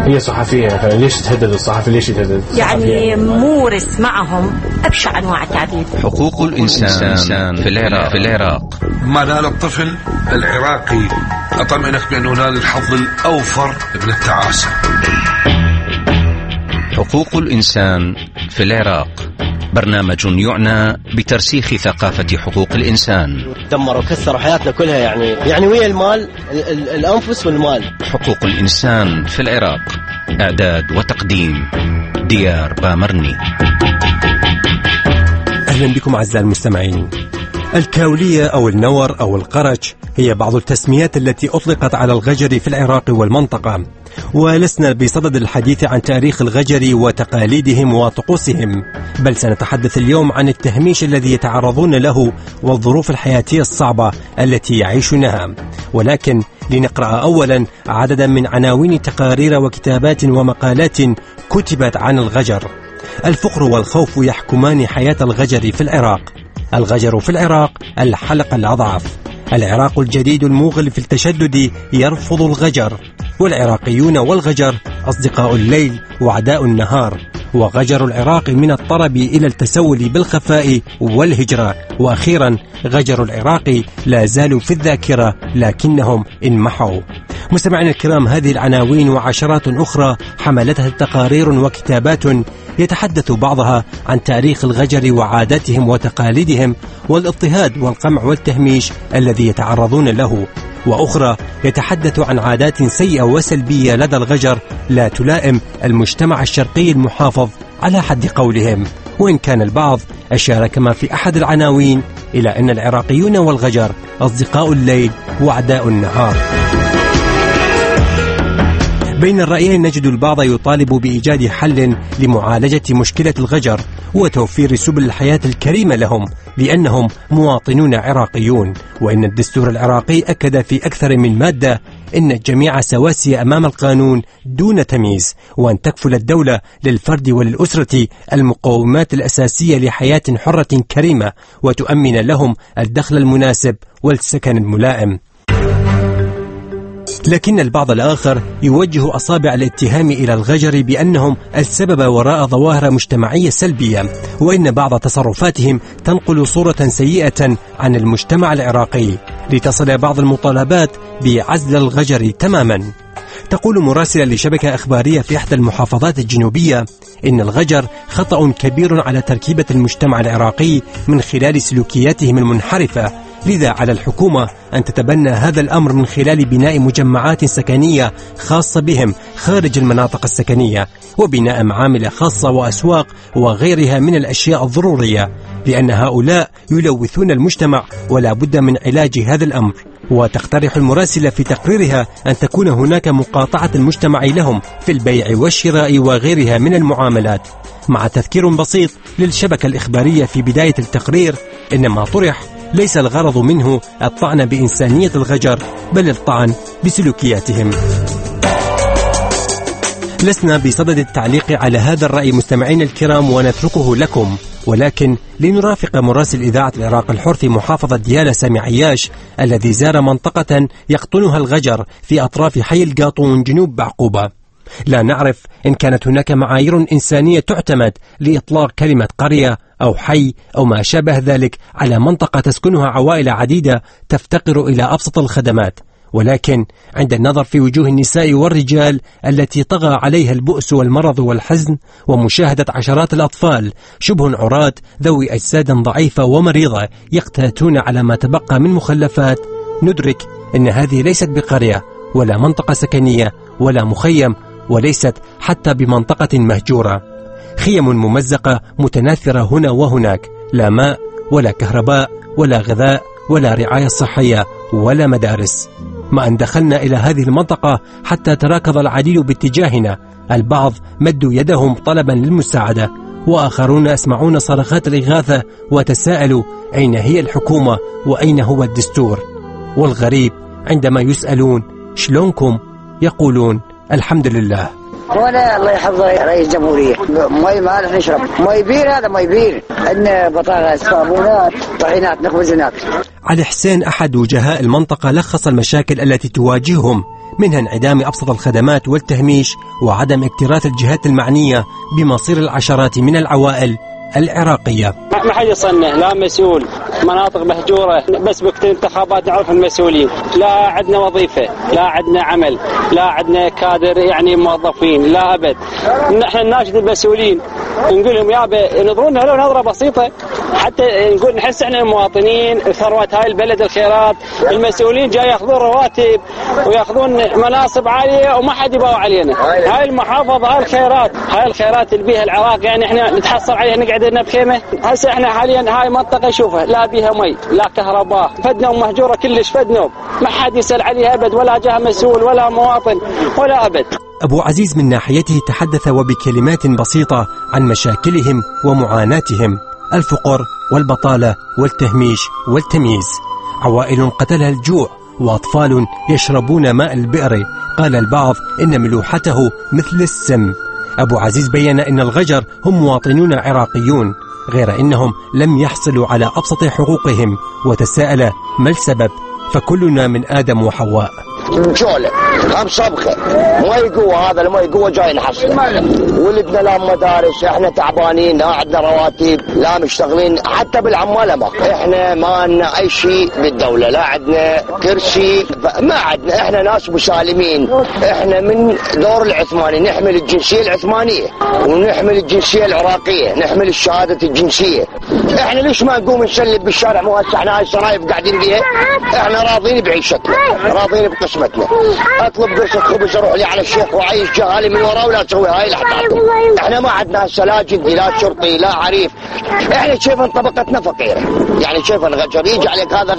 هي صحفية، فليش تهدد الصحفي؟ ليش تهدد يعني مورس معهم أبشع أنواع التعذيب. حقوق الإنسان في العراق. ما نال الطفل العراقي أطمئنك بأنه نال الحظ الأوفر من التعاسة. حقوق الإنسان في العراق، برنامج يعنى بترسيخ ثقافة حقوق الإنسان. دمروا وكسروا حياتنا كلها، يعني ويا المال، الأنفس والمال. حقوق الإنسان في العراق، إعداد وتقديم ديار بامرني. أهلا بكم أعزائي المستمعين. الكاولية أو النور أو القرش هي بعض التسميات التي أطلقت على الغجر في العراق والمنطقة، ولسنا بصدد الحديث عن تاريخ الغجر وتقاليدهم وطقوسهم، بل سنتحدث اليوم عن التهميش الذي يتعرضون له والظروف الحياتية الصعبة التي يعيشونها. ولكن لنقرأ أولا عددا من عناوين تقارير وكتابات ومقالات كتبت عن الغجر. الفقر والخوف يحكمان حياة الغجر في العراق. الغجر في العراق الحلقة الأضعف. العراق الجديد الموغل في التشدد يرفض الغجر، والعراقيون والغجر أصدقاء الليل وعداء النهار. وغجر العراق من الطرب إلى التسول بالخفاء والهجرة. وأخيرا غجر العراق لا زالوا في الذاكرة لكنهم انمحوا. مستمعينا الكرام، هذه العناوين وعشرات أخرى حملتها تقارير وكتابات يتحدث بعضها عن تاريخ الغجر وعاداتهم وتقاليدهم والاضطهاد والقمع والتهميش الذي يتعرضون له، وأخرى يتحدث عن عادات سيئة وسلبية لدى الغجر لا تلائم المجتمع الشرقي المحافظ على حد قولهم. وإن كان البعض أشار كما في أحد العناوين إلى أن العراقيون والغجر أصدقاء الليل وعداء النهار. بين الرأيين نجد البعض يطالب بإيجاد حل لمعالجة مشكلة الغجر وتوفير سبل الحياة الكريمة لهم، لأنهم مواطنون عراقيون، وإن الدستور العراقي أكد في أكثر من مادة إن الجميع سواسية أمام القانون دون تمييز، وأن تكفل الدولة للفرد وللأسرة المقومات الأساسية لحياة حرة كريمة، وتؤمن لهم الدخل المناسب والسكن الملائم. لكن البعض الآخر يوجه أصابع الاتهام إلى الغجر بأنهم السبب وراء ظواهر مجتمعية سلبية، وإن بعض تصرفاتهم تنقل صورة سيئة عن المجتمع العراقي، لتصل بعض المطالبات بعزل الغجر تماما. تقول مراسلة لشبكة أخبارية في إحدى المحافظات الجنوبية إن الغجر خطأ كبير على تركيبة المجتمع العراقي من خلال سلوكياتهم المنحرفة، لذا على الحكومة أن تتبنى هذا الأمر من خلال بناء مجمعات سكنية خاصة بهم خارج المناطق السكنية، وبناء معامل خاصة وأسواق وغيرها من الأشياء الضرورية، لأن هؤلاء يلوثون المجتمع ولا بد من علاج هذا الأمر. وتقترح المراسلة في تقريرها أن تكون هناك مقاطعة المجتمع لهم في البيع والشراء وغيرها من المعاملات، مع تذكير بسيط للشبكة الإخبارية في بداية التقرير إن ما طرح ليس الغرض منه الطعن بإنسانية الغجر، بل الطعن بسلوكياتهم. لسنا بصدد التعليق على هذا الرأي مستمعين الكرام ونتركه لكم، ولكن لنرافق مراسل إذاعة العراق الحر في محافظة ديالى سامي عياش الذي زار منطقة يقطنها الغجر في أطراف حي القاطون جنوب بعقوبة. لا نعرف إن كانت هناك معايير إنسانية تعتمد لإطلاق كلمة قرية أو حي أو ما شابه ذلك على منطقة تسكنها عوائل عديدة تفتقر إلى أبسط الخدمات، ولكن عند النظر في وجوه النساء والرجال التي طغى عليها البؤس والمرض والحزن، ومشاهدة عشرات الأطفال شبه عراة ذوي أجساد ضعيفة ومريضة يقتاتون على ما تبقى من مخلفات، ندرك أن هذه ليست بقرية ولا منطقة سكنية ولا مخيم، وليست حتى بمنطقة مهجورة. خيم ممزقة متناثرة هنا وهناك، لا ماء ولا كهرباء ولا غذاء ولا رعاية صحية ولا مدارس. ما أن دخلنا إلى هذه المنطقة حتى تراكض العديد باتجاهنا، البعض مدوا يدهم طلبا للمساعدة، وآخرون أسمعون صرخات الإغاثة وتساءلوا أين هي الحكومة وأين هو الدستور. والغريب عندما يسألون شلونكم يقولون الحمد لله. وانا الله يحفظه رئيس الجمهورية، مي مالح نشرب، مي بير، هذا مي بير، عندنا بطاطا صابونات طحينات نخبز هناك. علي حسين أحد وجهاء المنطقة لخص المشاكل التي تواجههم منها انعدام أبسط الخدمات والتهميش وعدم اكتراث الجهات المعنية بمصير العشرات من العوائل العراقية. ما حد يصنع، لا مسؤول، مناطق مهجورة، بس وقت الانتخابات نعرف المسؤولين، لا عندنا وظيفة، لا عندنا عمل، لا عندنا كادر يعني موظفين، لا أبد. نحن نناشد المسؤولين نقول لهم يابا ينظرونا لو نظرة بسيطة، حتى نقول نحس احنا المواطنين ثروة هاي البلد الخيرات، المسؤولين جاي ياخذون رواتب وياخذون مناصب عالية وما حد يباوع علينا. هاي المحافظة هاي الخيرات اللي بيها العراق يعني احنا نتحصل عليها نقعد لنا بخيمة. هسه احنا حاليا هاي منطقة شوفها لا بيها مي لا كهرباء، فدنا ومهجورة كلش فدنا، ما حد يسأل عليها أبد، ولا جهة مسؤول ولا مواطن ولا أبد. أبو عزيز من ناحيته تحدث وبكلمات بسيطة عن مشاكلهم ومعاناتهم: الفقر والبطالة والتهميش والتمييز، عوائل قتلها الجوع، وأطفال يشربون ماء البئر، قال البعض إن ملوحته مثل السم. أبو عزيز بيّن أن الغجر هم مواطنون عراقيون، غير أنهم لم يحصلوا على أبسط حقوقهم، وتساءل ما السبب، فكلنا من آدم وحواء. جولة هم صبخة ما يقوى، هذا اللي ما يقوى جاي نحصل. ولدنا لا مدارس، احنا تعبانين، لا عندنا رواتب، لا مشتغلين، حتى بالعمالة ما احنا ما عندنا اي شيء بالدولة، لا عندنا كرسي، ما عندنا. احنا ناس مسالمين، احنا من دور العثماني نحمل الجنسية العثمانية ونحمل الجنسية العراقية، نحمل الشهادة الجنسية. احنا ليش ما نقوم نسلب بالشارع؟ مو هسه احنا هاي السرايب قاعدين بيها، احنا راضين بعيشتنا، راضين بقسمتنا. اطلب قرصة خبز اروح لي على الشيخ وعيش جهالي من وراه ولا تسوي هاي لحد. احنا ما عندنا هسه لا جندي لا شرطي لا عريف، احنا شايفين طبقتنا فقيرة، يعني شايفين غجر يجي عليك، هذا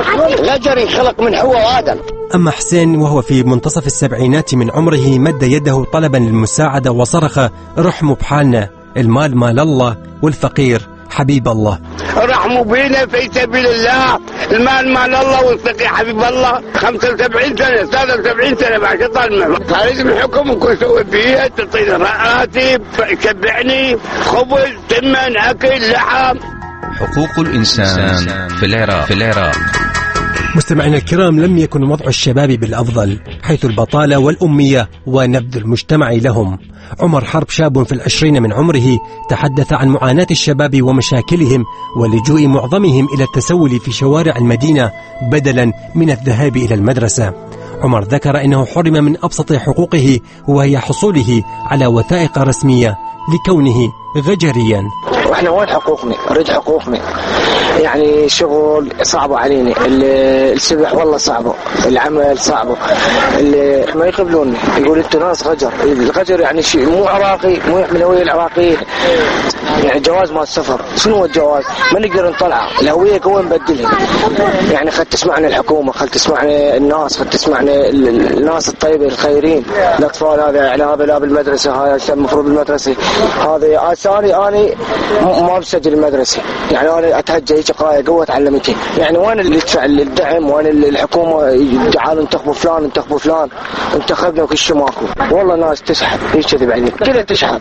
غجر يخلق من حواء وآدم. أما حسين وهو في منتصف السبعينات من عمره مد يده طلبا للمساعدة وصرخ: رحموا بحالنا، المال مال الله والفقير حبيب الله. رحموا بينا في سبيل الله، المال مال الله والفقير حبيب الله. 75 سنة 73 سنة بعد طالما لازم الحكومة يكون سوي فيها، تعطيني راتب، تشبعني، خبز، ثمن، أكل، لحم. حقوق الإنسان في العراق. مستمعينا الكرام، لم يكن وضع الشباب بالأفضل، حيث البطالة والأمية ونبذ المجتمع لهم. عمر حرب شاب في 20 من عمره تحدث عن معاناة الشباب ومشاكلهم ولجوء معظمهم إلى التسول في شوارع المدينة بدلا من الذهاب إلى المدرسة. عمر ذكر أنه حرم من أبسط حقوقه، وهي حصوله على وثائق رسمية لكونه غجريا. واحنا وين حقوقنا؟ نريد حقوقنا، يعني شغل صعبة علينا، السبح والله صعبة، العمل صعبة، اللي ما يقبلوني، يقول انتوا ناس غجر. الغجر يعني شيء مو عراقي، مو يحمل هوية العراقيين، يعني جواز ما السفر. شنو هو الجواز؟ ما نقدر نطلعه، الهوية كون نبدلها. يعني خل تسمعنا الحكومة، خل تسمعنا الناس، خل تسمعنا الناس الطيبة الخيرين. الأطفال هذا لا بالمدرسة، هاي المفروض بالمدرسة، هذا آساني أنا ما بسجل المدرسة، يعني أنا أتهجى هيك قراية قوة تعلمتي. يعني وين اللي يدفع الدعم؟ وين الحكومة تعالوا انتخبوا فلان انتخبنا وكل شيء ماكو. والله ناس تسحب، هيك كذب عليك، كلها تسحب.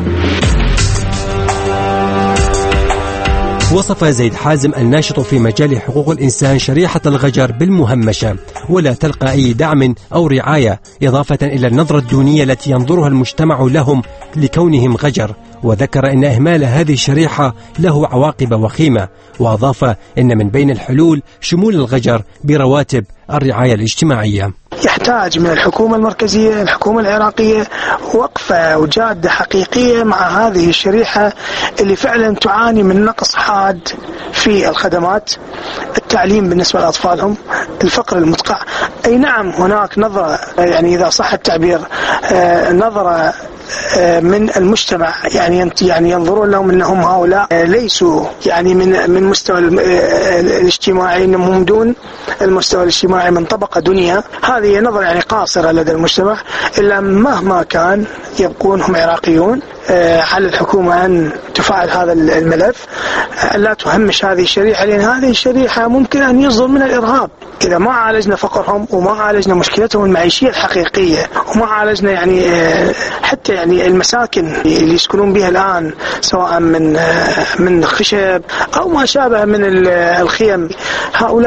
وصف زيد حازم الناشط في مجال حقوق الإنسان شريحة الغجر بالمهمشة، ولا تلقى أي دعم أو رعاية، إضافة إلى النظرة الدونية التي ينظرها المجتمع لهم لكونهم غجر. وذكر أن إهمال هذه الشريحة له عواقب وخيمة، وأضاف أن من بين الحلول شمول الغجر برواتب الرعاية الاجتماعية. يحتاج من الحكومة المركزية، الحكومة العراقية، وقفة وجادة حقيقية مع هذه الشريحة اللي فعلا تعاني من نقص حاد في الخدمات، التعليم بالنسبة لأطفالهم، الفقر المدقع. أي نعم هناك نظرة، يعني إذا صح التعبير، نظرة من المجتمع، يعني ينظرون لهم انهم هؤلاء ليسوا يعني من مستوى الاجتماعي، انهم دون المستوى الاجتماعي من طبقة دنيا. هذه نظرة يعني قاصرة لدى المجتمع، الا مهما كان يبقون هم عراقيون. على الحكومة أن تفعل هذا الملف، لا تهمش هذه الشريحة، لأن هذه الشريحة ممكن أن يصدر من الإرهاب إذا ما عالجنا فقرهم وما عالجنا مشكلتهم المعيشية الحقيقية، وما عالجنا يعني حتى يعني المساكن اللي يسكنون بها الآن، سواء من خشب أو ما شابه من الخيم. هؤلاء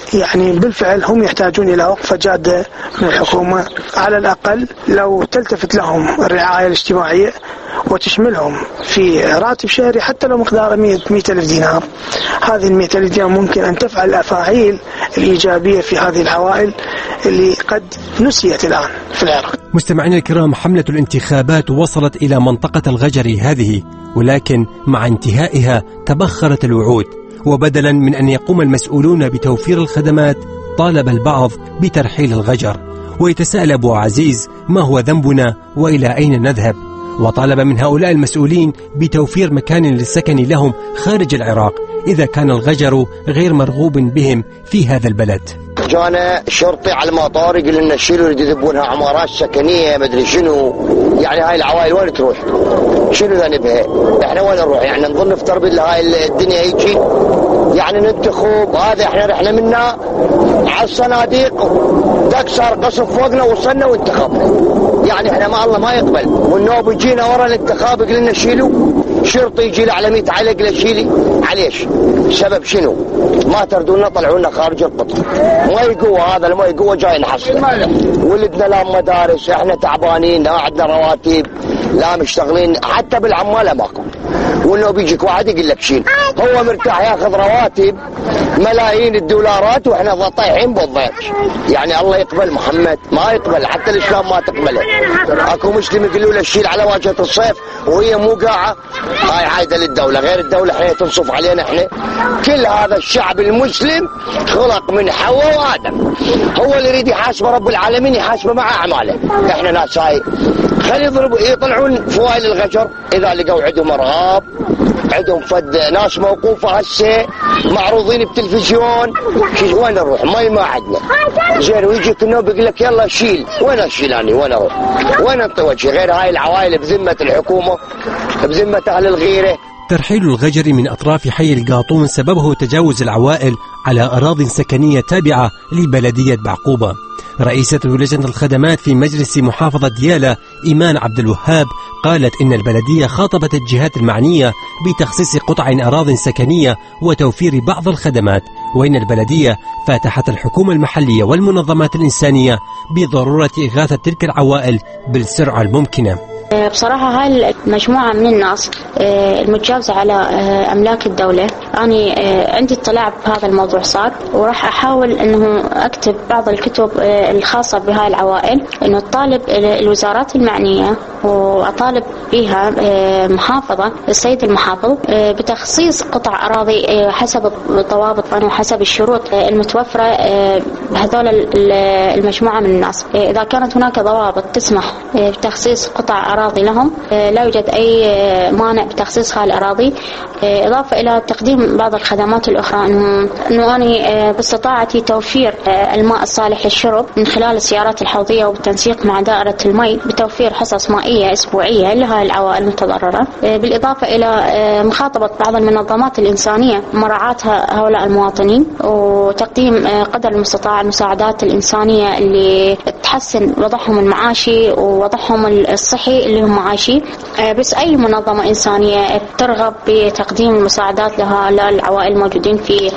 يعني بالفعل هم يحتاجون إلى وقفة جادة من الحكومة، على الأقل لو تلتفت لهم الرعاية الاجتماعية وتشملهم في راتب شهري حتى لو مقداره 100,000 دينار. هذه 100,000 دينار ممكن أن تفعل الأفاعيل الإيجابية في هذه العوائل اللي قد نسيت الآن في العراق. مستمعينا الكرام، حملة الانتخابات وصلت إلى منطقة الغجري هذه، ولكن مع انتهائها تبخرت الوعود، وبدلا من أن يقوم المسؤولون بتوفير الخدمات طالب البعض بترحيل الغجر. ويتساءل أبو عزيز: ما هو ذنبنا وإلى أين نذهب؟ وطالب من هؤلاء المسؤولين بتوفير مكان للسكن لهم خارج العراق إذا كان الغجر غير مرغوب بهم في هذا البلد. جانا شرطي على المطار يقول لنا شيلوا اللي يذبونها عمارات سكنيه مدري شنو، يعني هاي العوائل وين تروح؟ شنو ذنبها؟ احنا وين نروح؟ يعني نظل نفتر بالهاي الدنيا هيجي؟ يعني ننتخب هذا احنا رحنا منا على الصناديق تكسر قصف فوقنا وصلنا وانتخبنا، يعني احنا ما الله ما يقبل، والنوب يجينا ورا الانتخاب يقول لنا شيلوا، شرطي يجي له على 100 علق له شيلي، عليش؟ سبب شنو؟ ما تردونا طلعونا خارج القطر، ما يقوى هذا ما يقوى جاي نحصل، ولدنا لا مدارس، احنا تعبانين، لا عندنا رواتب، لا مشتغلين، حتى بالعماله ماكو، وانه بيجيك واحد يقول لك شيل، هو مرتاح ياخذ رواتب ملايين الدولارات واحنا طايحين بالضيق. يعني الله يقبل محمد ما يقبل، حتى الاسلام ما تقبله. اكو مسلم يقولوا له شيل على واجهه الصيف وهي مو قاعه، هاي عايده للدوله، غير الدوله احنا تنصف علينا احنا. كل هذا الشعب المسلم خلق من حواء وادم، هو اللي يريد يحاسب رب العالمين، يحاسبه مع اعماله. احنا ناس هاي خلي يضربوا يطلعون فوائل الغجر اذا لقوا عندهم ارهاب، عندهم فد ناس موقوفه هسه معروضين بتلفزيون، وين نروح؟ ما عندنا زين، ويجيك النوب يقول لك يلا شيل، وين اشيل اني؟ وين اروح؟ وين انطي وجهي؟ غير هاي العوائل بذمه الحكومه، بذمه اهل الغيره. ترحيل الغجر من أطراف حي القاطون سببه تجاوز العوائل على أراضٍ سكنية تابعة لبلدية بعقوبة. رئيسة لجنة الخدمات في مجلس محافظة ديالى إيمان عبد الوهاب قالت إن البلدية خاطبت الجهات المعنية بتخصيص قطع أراضٍ سكنية وتوفير بعض الخدمات، وإن البلدية فاتحت الحكومة المحلية والمنظمات الإنسانية بضرورة إغاثة تلك العوائل بالسرعة الممكنة. بصراحة هاي المجموعة من الناس المتجاوزة على أملاك الدولة، أنا عندي اطلاع بهذا الموضوع صار، وراح أحاول أنه أكتب بعض الكتب الخاصة بهاي العوائل، أنه أطالب الوزارات المعنية وأطالب بها محافظة السيد المحافظ بتخصيص قطع أراضي حسب الضوابط وحسب الشروط المتوفرة بهذول المجموعة من الناس. إذا كانت هناك ضوابط تسمح بتخصيص قطع أراضي لهم لا يوجد أي مانع بتخصيص هذه الأراضي، إضافة إلى تقديم بعض الخدمات الأخرى، أنه أنا باستطاعتي توفير الماء الصالح للشرب من خلال السيارات الحوضية وبالتنسيق مع دائرة المي بتوفير حصص مائية أسبوعية لهذه العوائل المتضررة، بالإضافة إلى مخاطبة بعض المنظمات الإنسانية مراعاة هؤلاء المواطنين وتقديم قدر المستطاع المساعدات الإنسانية اللي تحسن وضعهم المعاشي ووضعهم الصحي اللي هم عايشين. بس أي منظمة إنسانية ترغب بتقديم المساعدات لهؤلاء العوائل الموجودين في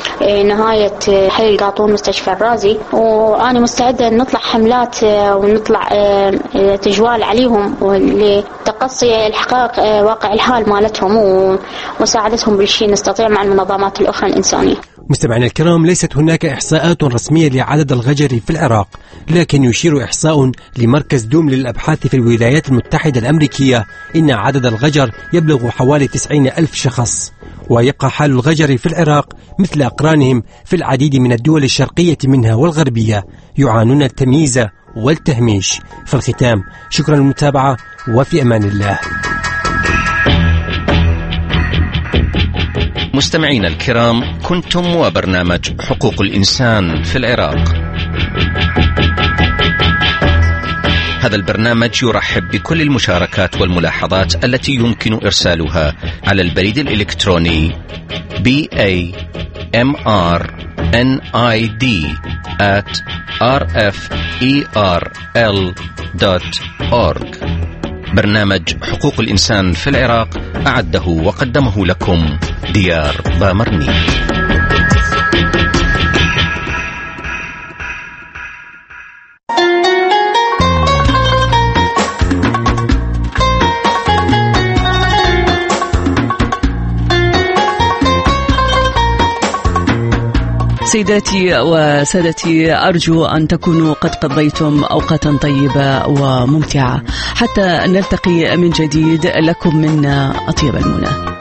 نهاية حي القاطون مستشفى الرازي، وأنا مستعدة نطلع حملات ونطلع تجوال عليهم لتقصي الحقائق واقع الحال مالتهم ومساعدتهم بالشيء نستطيع مع المنظمات الأخرى الإنسانية. مستمعينا الكرام، ليست هناك إحصاءات رسمية لعدد الغجر في العراق، لكن يشير إحصاء لمركز دوم للأبحاث في الولايات المتحدة الأمريكية إن عدد الغجر يبلغ حوالي 90,000 شخص. ويبقى حال الغجر في العراق مثل أقرانهم في العديد من الدول الشرقية منها والغربية، يعانون التمييز والتهميش. في الختام، شكرا للمتابعة وفي أمان الله. مستمعينا الكرام، كنتم وبرنامج حقوق الإنسان في العراق. هذا البرنامج يرحب بكل المشاركات والملاحظات التي يمكن إرسالها على البريد الإلكتروني bamrid@rferl.org. برنامج حقوق الإنسان في العراق أعده وقدمه لكم ديار بامرني. سيداتي وسادتي، أرجو أن تكونوا قد قضيتم أوقاتا طيبة وممتعة حتى نلتقي من جديد. لكم منا أطيب المنى.